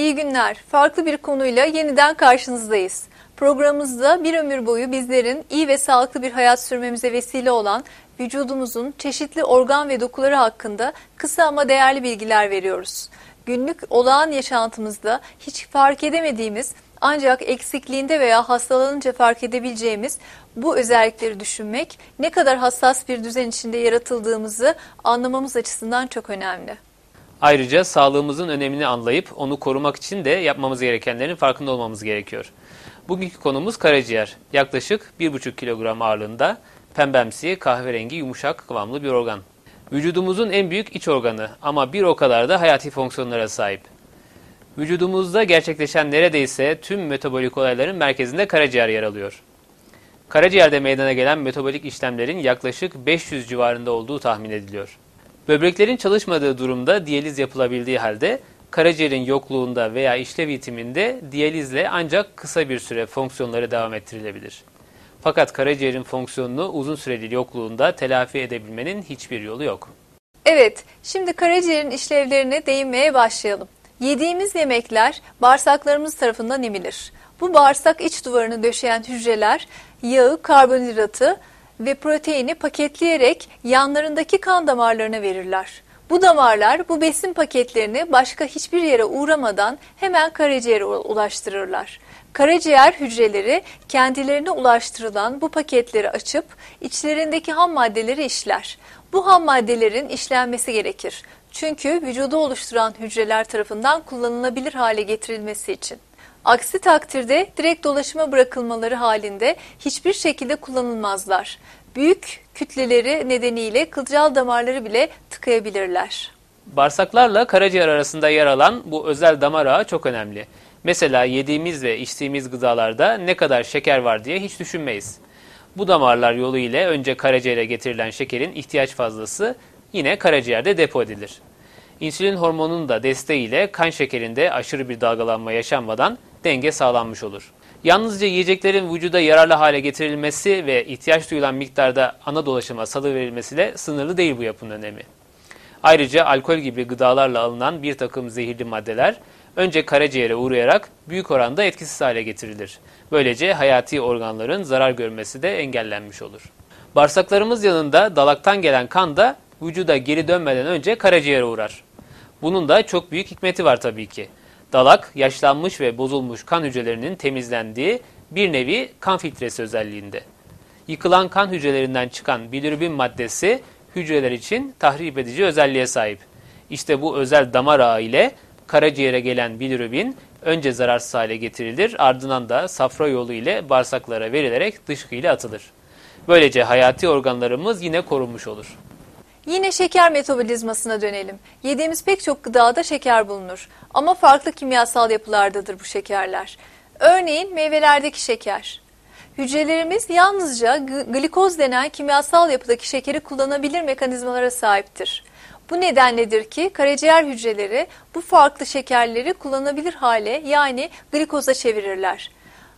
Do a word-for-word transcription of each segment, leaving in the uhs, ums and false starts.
İyi günler. Farklı bir konuyla yeniden karşınızdayız. Programımızda bir ömür boyu bizlerin iyi ve sağlıklı bir hayat sürmemize vesile olan vücudumuzun çeşitli organ ve dokuları hakkında kısa ama değerli bilgiler veriyoruz. Günlük olağan yaşantımızda hiç fark edemediğimiz ancak eksikliğinde veya hastalanınca fark edebileceğimiz bu özellikleri düşünmek ne kadar hassas bir düzen içinde yaratıldığımızı anlamamız açısından çok önemli. Ayrıca sağlığımızın önemini anlayıp onu korumak için de yapmamız gerekenlerin farkında olmamız gerekiyor. Bugünkü konumuz karaciğer. Yaklaşık bir buçuk kilogram ağırlığında pembemsi, kahverengi, yumuşak kıvamlı bir organ. Vücudumuzun en büyük iç organı ama bir o kadar da hayati fonksiyonlara sahip. Vücudumuzda gerçekleşen neredeyse tüm metabolik olayların merkezinde karaciğer yer alıyor. Karaciğerde meydana gelen metabolik işlemlerin yaklaşık beş yüz civarında olduğu tahmin ediliyor. Böbreklerin çalışmadığı durumda diyaliz yapılabildiği halde karaciğerin yokluğunda veya işlev yitiminde diyalizle ancak kısa bir süre fonksiyonları devam ettirilebilir. Fakat karaciğerin fonksiyonunu uzun süreli yokluğunda telafi edebilmenin hiçbir yolu yok. Evet, şimdi karaciğerin işlevlerine değinmeye başlayalım. Yediğimiz yemekler bağırsaklarımız tarafından emilir. Bu bağırsak iç duvarını döşeyen hücreler yağı, karbonhidratı ve proteini paketleyerek yanlarındaki kan damarlarına verirler. Bu damarlar bu besin paketlerini başka hiçbir yere uğramadan hemen karaciğere ulaştırırlar. Karaciğer hücreleri kendilerine ulaştırılan bu paketleri açıp içlerindeki ham maddeleri işler. Bu ham maddelerin işlenmesi gerekir. Çünkü vücudu oluşturan hücreler tarafından kullanılabilir hale getirilmesi için. Aksi takdirde direkt dolaşıma bırakılmaları halinde hiçbir şekilde kullanılmazlar. Büyük kütleleri nedeniyle kılcal damarları bile tıkayabilirler. Bağırsaklarla karaciğer arasında yer alan bu özel damar ağı çok önemli. Mesela yediğimiz ve içtiğimiz gıdalarda ne kadar şeker var diye hiç düşünmeyiz. Bu damarlar yolu ile önce karaciğere getirilen şekerin ihtiyaç fazlası yine karaciğerde depo edilir. İnsülin hormonunun da desteğiyle kan şekerinde aşırı bir dalgalanma yaşanmadan denge sağlanmış olur. Yalnızca yiyeceklerin vücuda yararlı hale getirilmesi ve ihtiyaç duyulan miktarda ana dolaşıma salıverilmesiyle sınırlı değil bu yapının önemi. Ayrıca alkol gibi gıdalarla alınan bir takım zehirli maddeler önce karaciğere uğrayarak büyük oranda etkisiz hale getirilir. Böylece hayati organların zarar görmesi de engellenmiş olur. Bağırsaklarımız yanında dalaktan gelen kan da vücuda geri dönmeden önce karaciğere uğrar. Bunun da çok büyük hikmeti var tabii ki. Dalak, yaşlanmış ve bozulmuş kan hücrelerinin temizlendiği bir nevi kan filtresi özelliğinde. Yıkılan kan hücrelerinden çıkan bilirubin maddesi hücreler için tahrip edici özelliğe sahip. İşte bu özel damar ağı ile karaciğere gelen bilirubin önce zararsız hale getirilir, ardından da safra yolu ile bağırsaklara verilerek dışkıyla atılır. Böylece hayati organlarımız yine korunmuş olur. Yine şeker metabolizmasına dönelim. Yediğimiz pek çok gıdada şeker bulunur ama farklı kimyasal yapılardadır bu şekerler. Örneğin meyvelerdeki şeker. Hücrelerimiz yalnızca glikoz denen kimyasal yapıdaki şekeri kullanabilir mekanizmalara sahiptir. Bu nedenledir ki karaciğer hücreleri bu farklı şekerleri kullanabilir hale yani glikoza çevirirler.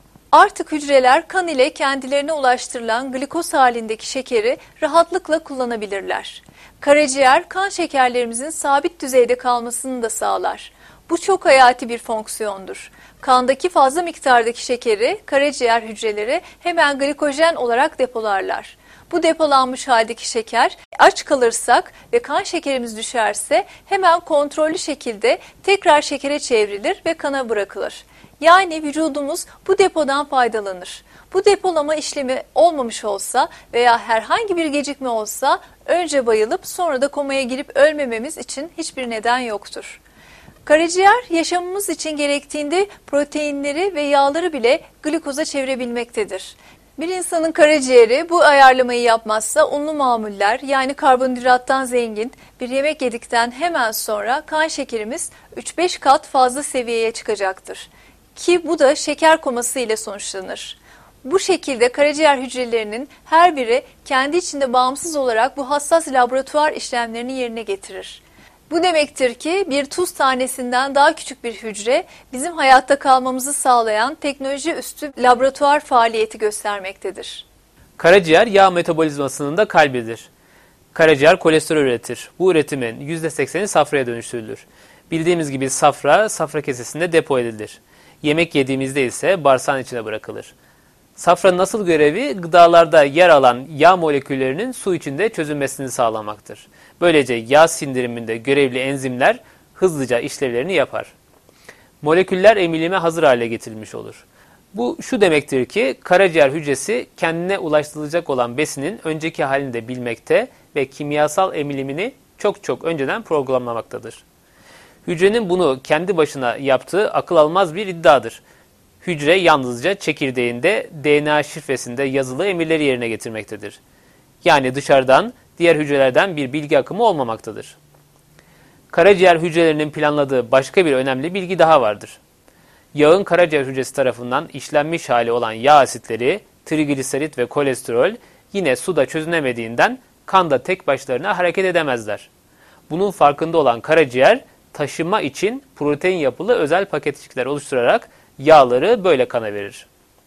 Artık hücreler kan ile kendilerine ulaştırılan glikoz halindeki şekeri rahatlıkla kullanabilirler. Karaciğer kan şekerlerimizin sabit düzeyde kalmasını da sağlar. Bu çok hayati bir fonksiyondur. Kandaki fazla miktardaki şekeri karaciğer hücreleri hemen glikojen olarak depolarlar. Bu depolanmış haldeki şeker aç kalırsak ve kan şekerimiz düşerse hemen kontrollü şekilde tekrar şekere çevrilir ve kana bırakılır. Yani vücudumuz bu depodan faydalanır. Bu depolama işlemi olmamış olsa veya herhangi bir gecikme olsa önce bayılıp sonra da komaya girip ölmememiz için hiçbir neden yoktur. Karaciğer yaşamımız için gerektiğinde proteinleri ve yağları bile glikoza çevirebilmektedir. Bir insanın karaciğeri bu ayarlamayı yapmazsa unlu mamuller yani karbonhidrattan zengin bir yemek yedikten hemen sonra kan şekerimiz üç beş kat fazla seviyeye çıkacaktır. Ki bu da şeker koması ile sonuçlanır. Bu şekilde karaciğer hücrelerinin her biri kendi içinde bağımsız olarak bu hassas laboratuvar işlemlerini yerine getirir. Bu demektir ki bir tuz tanesinden daha küçük bir hücre bizim hayatta kalmamızı sağlayan teknoloji üstü laboratuvar faaliyeti göstermektedir. Karaciğer yağ metabolizmasının da kalbidir. Karaciğer kolesterol üretir. Bu üretimin yüzde sekseni safraya dönüştürülür. Bildiğimiz gibi safra, safra kesesinde depo edilir. Yemek yediğimizde ise bağırsağın içine bırakılır. Safranın asıl görevi gıdalarda yer alan yağ moleküllerinin su içinde çözünmesini sağlamaktır. Böylece yağ sindiriminde görevli enzimler hızlıca işlevlerini yapar. Moleküller emilime hazır hale getirilmiş olur. Bu şu demektir ki karaciğer hücresi kendine ulaştırılacak olan besinin önceki halini de bilmekte ve kimyasal emilimini çok çok önceden programlamaktadır. Hücrenin bunu kendi başına yaptığı akıl almaz bir iddiadır. Hücre yalnızca çekirdeğinde D N A şifresinde yazılı emirleri yerine getirmektedir. Yani dışarıdan, diğer hücrelerden bir bilgi akımı olmamaktadır. Karaciğer hücrelerinin planladığı başka bir önemli bilgi daha vardır. Yağın karaciğer hücresi tarafından işlenmiş hali olan yağ asitleri, trigliserit ve kolesterol yine suda çözünemediğinden kanda tek başlarına hareket edemezler. Bunun farkında olan karaciğer, taşıma için protein yapılı özel paketçikler oluşturarak yağları böyle kana verir.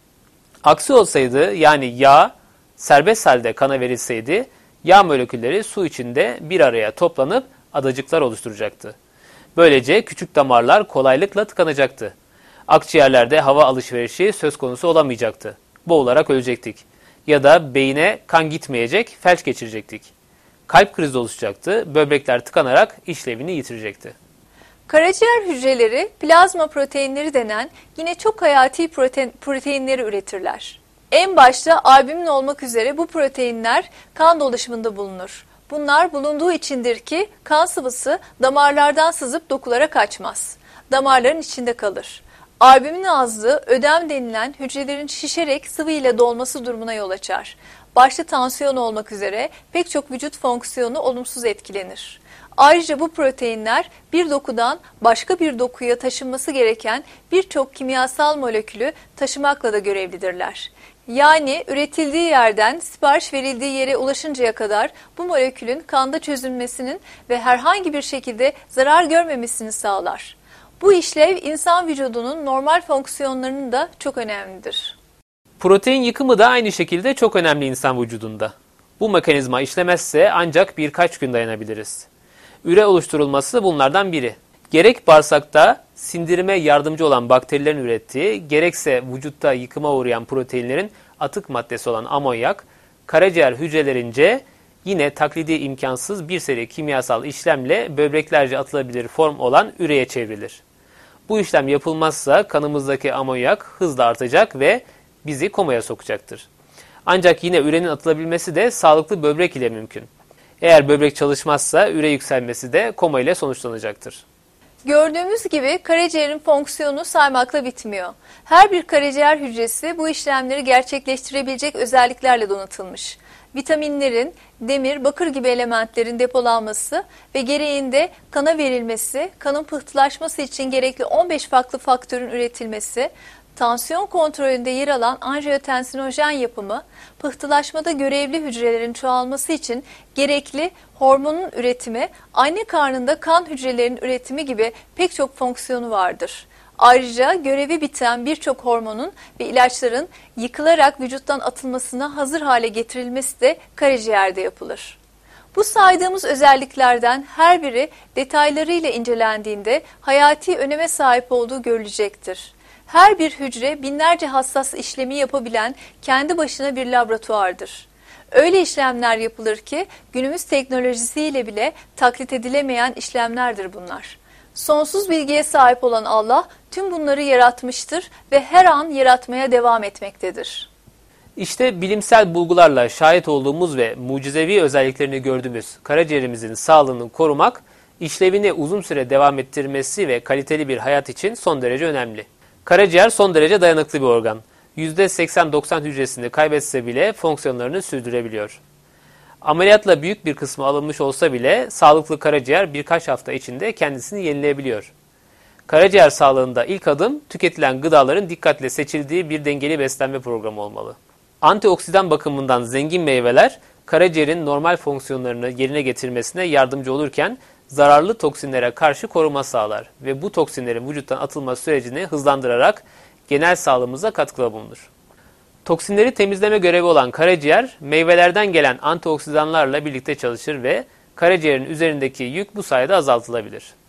Aksi olsaydı, yani yağ serbest halde kana verilseydi, yağ molekülleri su içinde bir araya toplanıp adacıklar oluşturacaktı. Böylece küçük damarlar kolaylıkla tıkanacaktı. Akciğerlerde hava alışverişi söz konusu olamayacaktı. Boğularak ölecektik. Ya da beyine kan gitmeyecek, felç geçirecektik. Kalp krizi oluşacaktı, böbrekler tıkanarak işlevini yitirecekti. Karaciğer hücreleri plazma proteinleri denen yine çok hayati protein, proteinleri üretirler. En başta albümin olmak üzere bu proteinler kan dolaşımında bulunur. Bunlar bulunduğu içindir ki kan sıvısı damarlardan sızıp dokulara kaçmaz. Damarların içinde kalır. Albümin azlığı ödem denilen hücrelerin şişerek sıvı ile dolması durumuna yol açar. Başta tansiyon olmak üzere pek çok vücut fonksiyonu olumsuz etkilenir. Ayrıca bu proteinler bir dokudan başka bir dokuya taşınması gereken birçok kimyasal molekülü taşımakla da görevlidirler. Yani üretildiği yerden sipariş verildiği yere ulaşıncaya kadar bu molekülün kanda çözünmesinin ve herhangi bir şekilde zarar görmemesini sağlar. Bu işlev insan vücudunun normal fonksiyonlarının da çok önemlidir. Protein yıkımı da aynı şekilde çok önemli insan vücudunda. Bu mekanizma işlemezse ancak birkaç gün dayanabiliriz. Üre oluşturulması bunlardan biri. Gerek bağırsakta sindirime yardımcı olan bakterilerin ürettiği, gerekse vücutta yıkıma uğrayan proteinlerin atık maddesi olan amonyak, karaciğer hücrelerince yine taklidi imkansız bir seri kimyasal işlemle böbreklerce atılabilir form olan üreye çevrilir. Bu işlem yapılmazsa kanımızdaki amonyak hızla artacak ve bizi komaya sokacaktır. Ancak yine ürenin atılabilmesi de sağlıklı böbrek ile mümkün. Eğer böbrek çalışmazsa üre yükselmesi de koma ile sonuçlanacaktır. Gördüğümüz gibi karaciğerin fonksiyonu saymakla bitmiyor. Her bir karaciğer hücresi bu işlemleri gerçekleştirebilecek özelliklerle donatılmış. Vitaminlerin, demir, bakır gibi elementlerin depolanması ve gereğinde kana verilmesi, kanın pıhtılaşması için gerekli on beş farklı faktörün üretilmesi, tansiyon kontrolünde yer alan anjiyotensinojen yapımı, pıhtılaşmada görevli hücrelerin çoğalması için gerekli hormonun üretimi, anne karnında kan hücrelerinin üretimi gibi pek çok fonksiyonu vardır. Ayrıca görevi biten birçok hormonun ve ilaçların yıkılarak vücuttan atılmasına hazır hale getirilmesi de karaciğerde yapılır. Bu saydığımız özelliklerden her biri detaylarıyla incelendiğinde hayati öneme sahip olduğu görülecektir. Her bir hücre binlerce hassas işlemi yapabilen kendi başına bir laboratuvardır. Öyle işlemler yapılır ki günümüz teknolojisiyle bile taklit edilemeyen işlemlerdir bunlar. Sonsuz bilgiye sahip olan Allah tüm bunları yaratmıştır ve her an yaratmaya devam etmektedir. İşte bilimsel bulgularla şahit olduğumuz ve mucizevi özelliklerini gördüğümüz karaciğerimizin sağlığını korumak, işlevini uzun süre devam ettirmesi ve kaliteli bir hayat için son derece önemli. Karaciğer son derece dayanıklı bir organ. yüzde seksen doksan hücresini kaybetse bile fonksiyonlarını sürdürebiliyor. Ameliyatla büyük bir kısmı alınmış olsa bile sağlıklı karaciğer birkaç hafta içinde kendisini yenileyebiliyor. Karaciğer sağlığında ilk adım tüketilen gıdaların dikkatle seçildiği bir dengeli beslenme programı olmalı. Antioksidan bakımından zengin meyveler karaciğerin normal fonksiyonlarını yerine getirmesine yardımcı olurken zararlı toksinlere karşı koruma sağlar ve bu toksinlerin vücuttan atılma sürecini hızlandırarak genel sağlığımıza katkıda bulunur. Toksinleri temizleme görevi olan karaciğer, meyvelerden gelen antioksidanlarla birlikte çalışır ve karaciğerin üzerindeki yük bu sayede azaltılabilir.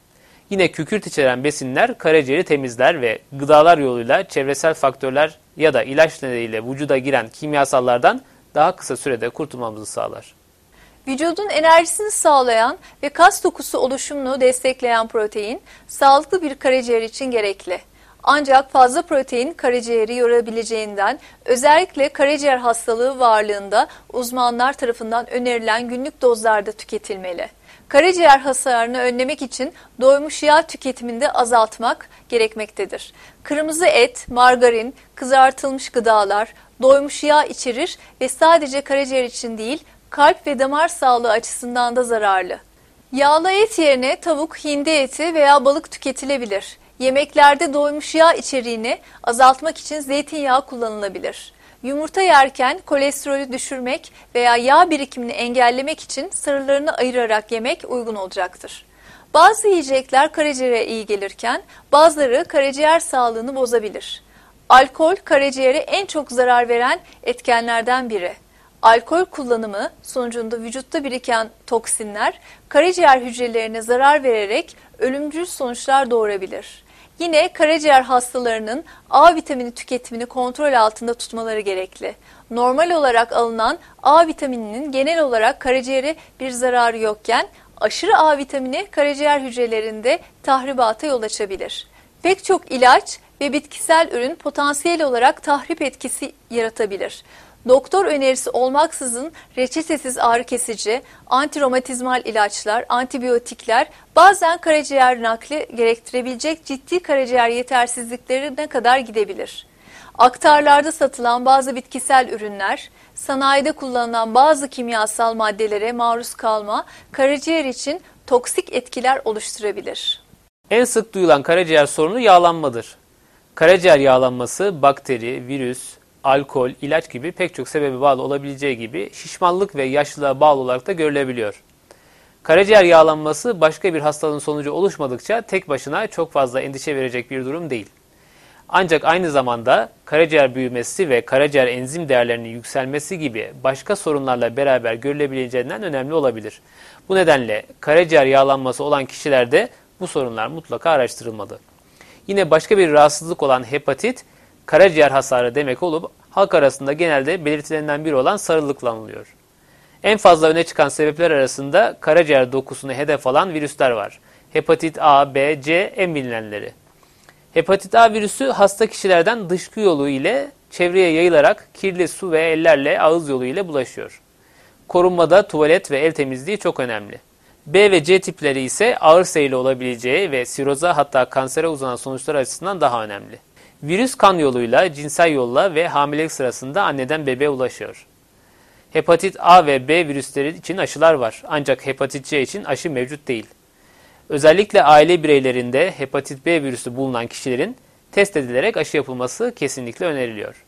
Yine kükürt içeren besinler karaciğeri temizler ve gıdalar yoluyla çevresel faktörler ya da ilaç nedeniyle vücuda giren kimyasallardan daha kısa sürede kurtulmamızı sağlar. Vücudun enerjisini sağlayan ve kas dokusu oluşumunu destekleyen protein, sağlıklı bir karaciğer için gerekli. Ancak fazla protein karaciğeri yorabileceğinden özellikle karaciğer hastalığı varlığında uzmanlar tarafından önerilen günlük dozlarda tüketilmeli. Karaciğer hasarını önlemek için doymuş yağ tüketimini de azaltmak gerekmektedir. Kırmızı et, margarin, kızartılmış gıdalar doymuş yağ içerir ve sadece karaciğer için değil, kalp ve damar sağlığı açısından da zararlı. Yağlı et yerine tavuk, hindi eti veya balık tüketilebilir. Yemeklerde doymuş yağ içeriğini azaltmak için zeytinyağı kullanılabilir. Yumurta yerken kolesterolü düşürmek veya yağ birikimini engellemek için sarılarını ayırarak yemek uygun olacaktır. Bazı yiyecekler karaciğere iyi gelirken bazıları karaciğer sağlığını bozabilir. Alkol karaciğere en çok zarar veren etkenlerden biri. Alkol kullanımı sonucunda vücutta biriken toksinler karaciğer hücrelerine zarar vererek ölümcül sonuçlar doğurabilir. Yine karaciğer hastalarının A vitamini tüketimini kontrol altında tutmaları gerekli. Normal olarak alınan A vitamininin genel olarak karaciğere bir zararı yokken aşırı A vitamini karaciğer hücrelerinde tahribata yol açabilir. Pek çok ilaç ve bitkisel ürün potansiyel olarak tahrip etkisi yaratabilir. Doktor önerisi olmaksızın reçetesiz ağrı kesici, antiromatizmal ilaçlar, antibiyotikler bazen karaciğer nakli gerektirebilecek ciddi karaciğer yetersizliklerine kadar gidebilir. Aktarlarda satılan bazı bitkisel ürünler, sanayide kullanılan bazı kimyasal maddelere maruz kalma karaciğer için toksik etkiler oluşturabilir. En sık duyulan karaciğer sorunu yağlanmadır. Karaciğer yağlanması bakteri, virüs, alkol, ilaç gibi pek çok sebebe bağlı olabileceği gibi şişmanlık ve yaşlılığa bağlı olarak da görülebiliyor. Karaciğer yağlanması başka bir hastalığın sonucu oluşmadıkça tek başına çok fazla endişe verecek bir durum değil. Ancak aynı zamanda karaciğer büyümesi ve karaciğer enzim değerlerinin yükselmesi gibi başka sorunlarla beraber görülebileceğinden önemli olabilir. Bu nedenle karaciğer yağlanması olan kişilerde bu sorunlar mutlaka araştırılmalı. Yine başka bir rahatsızlık olan hepatit, karaciğer hasarı demek olup halk arasında genelde belirtilerinden biri olan sarılıkla anılıyor. En fazla öne çıkan sebepler arasında karaciğer dokusunu hedef alan virüsler var. Hepatit A, B, C en bilinenleri. Hepatit A virüsü hasta kişilerden dışkı yolu ile çevreye yayılarak kirli su ve ellerle ağız yolu ile bulaşıyor. Korunmada tuvalet ve el temizliği çok önemli. B ve C tipleri ise ağır seyirli olabileceği ve siroza hatta kansere uzanan sonuçlar açısından daha önemli. Virüs kan yoluyla, cinsel yolla ve hamilelik sırasında anneden bebeğe ulaşıyor. Hepatit A ve B virüsleri için aşılar var ancak hepatit C için aşı mevcut değil. Özellikle aile bireylerinde hepatit B virüsü bulunan kişilerin test edilerek aşı yapılması kesinlikle öneriliyor.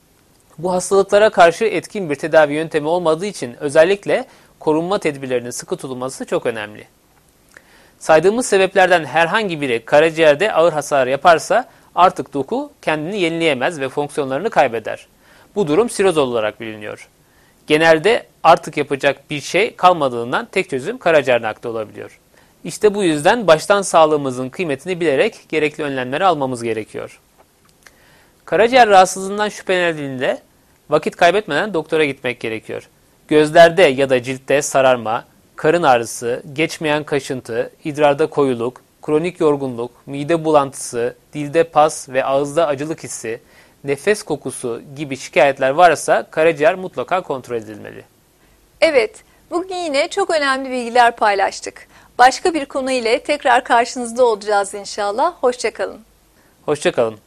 Bu hastalıklara karşı etkin bir tedavi yöntemi olmadığı için özellikle korunma tedbirlerinin sıkı tutulması çok önemli. Saydığımız sebeplerden herhangi biri karaciğerde ağır hasar yaparsa artık doku kendini yenileyemez ve fonksiyonlarını kaybeder. Bu durum siroz olarak biliniyor. Genelde artık yapacak bir şey kalmadığından tek çözüm karaciğer nakli olabiliyor. İşte bu yüzden baştan sağlığımızın kıymetini bilerek gerekli önlemleri almamız gerekiyor. Karaciğer rahatsızlığından şüphelenildiğinde vakit kaybetmeden doktora gitmek gerekiyor. Gözlerde ya da ciltte sararma, karın ağrısı, geçmeyen kaşıntı, idrarda koyuluk, kronik yorgunluk, mide bulantısı, dilde pas ve ağızda acılık hissi, nefes kokusu gibi şikayetler varsa karaciğer mutlaka kontrol edilmeli. Evet, bugün yine çok önemli bilgiler paylaştık. Başka bir konu ile tekrar karşınızda olacağız inşallah. Hoşça kalın. Hoşça kalın.